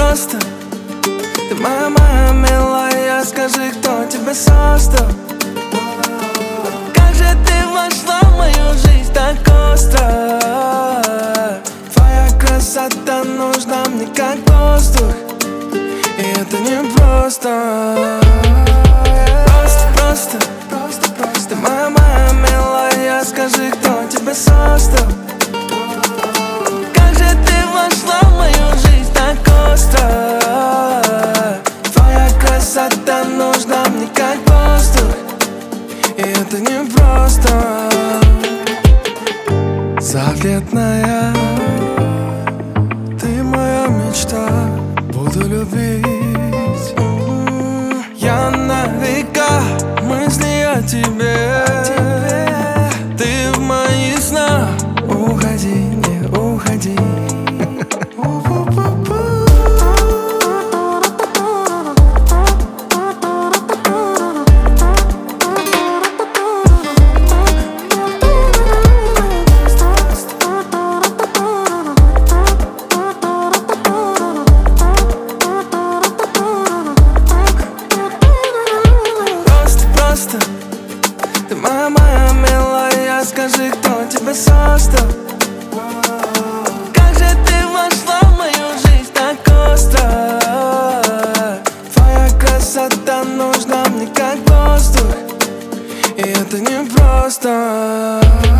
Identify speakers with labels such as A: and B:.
A: просто. Ты моя милая, скажи, кто тебя создал? Как же ты вошла в мою жизнь так остро? Твоя красота нужна мне как воздух, и это не просто. Просто, ты моя милая, скажи, кто тебя создал? Как же ты вошла в мою жизнь так остро? Твоя красота нужна мне как воздух, и это не просто. Заветная, ты моя мечта, буду любить. Я на века мысли о тебе. Ты в моих снах, уходи, не уходи. Ты моя милая, скажи, кто тебя создал? Как же ты вошла в мою жизнь так остро? Твоя красота нужна мне как воздух, и это не просто.